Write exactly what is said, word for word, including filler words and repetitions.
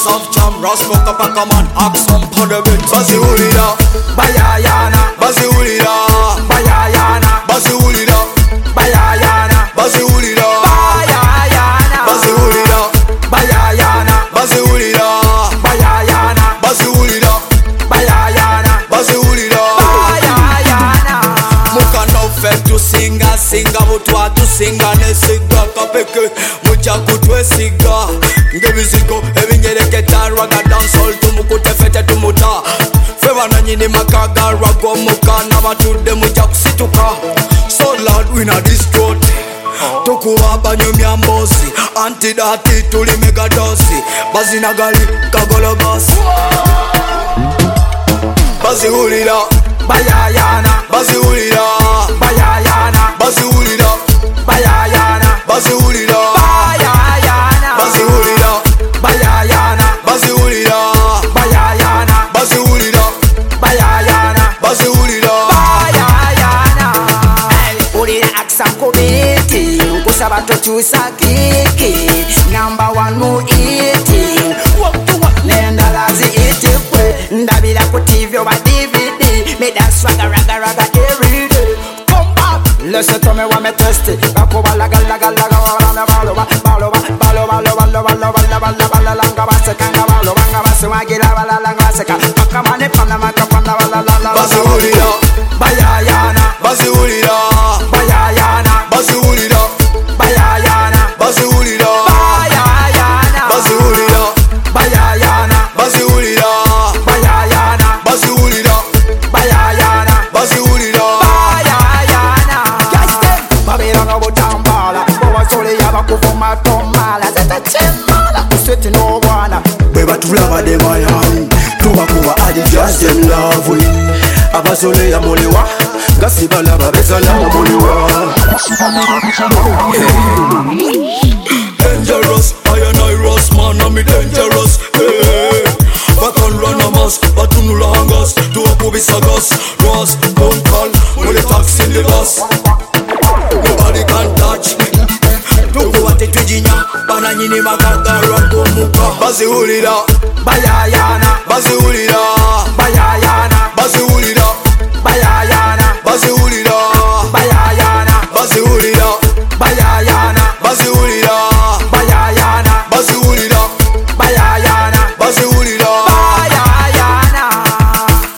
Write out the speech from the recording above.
soft jam, Raspo Kapakaman, Axon Podabit, Baziulida, Bayayana, Baziulida, Bayayana, Baziulida, Bayayana, Baziulida, Bayayana, Baziulida, Bayayana, Baziulida, Bayayana, Baziulida, Bayayana, Baziulida, Bayayana. Mukano fe tu singa, singa butwa tu singa nesiga kapeke, mucha kutwe siga, ngebizigo ebinyereketa raga dancehall tumukute fete tumuta. Feva nyini makaga rago muka n'abatudde mujja kusituka. So loud we na this throat. Tukuwaba nyumya mbozi, antidati tuli megadosi, bazinagali kagologos. Baziulida, Bayayana, Baziulida, Bayayana, Baziulida, Bayayana, Baziulida, Bayayana, Baziulida, Bayayana, Baziulida, Bayayana, Baziulida, Bayayana, Baziulida. Bayayana. Ulira aksa kubiti, kusaba tochusa kiki. Number one mu iti, nenda lazi iti kwe. Ndabira ku T V oba D V D, me dance raga raga raga every day. Come back, listen to me when me test it. Bakuba laga laga laga wala baloba baloba baloba baloba baloba baloba baloba langa baseka nga baloba banga baswagira bala langa baseka. Makamane pana makapana bala la la. Baziulida, Bayayana, Baziulida, Bayayana, Baziulida, Bayayana, Baziulida, Bayayana, Baziulida, Bayayana, Baziulida, Bayayana, Baziulida, Bayayana, Baziulida. Bayayana. Babylon obutambala, bowasole yabakuvuma tomala, zetatemala kusweti n'obwana. Bwe batulaba de Miami, tubakuba adi just them love we. Abasole ya muliwa, gasi balaba bezala muliwa. Dangerous, I and I Ross man, I'm dangerous. Hey, back on run a mass, but to no longas, to a kubisagas, Ross, don't call, when the taxi in the bus. Nobody can touch me. Tukuwate tujinya, bana nyini makaga rago muka. Baziulida, Bayayana, Baziulida, Bayayana,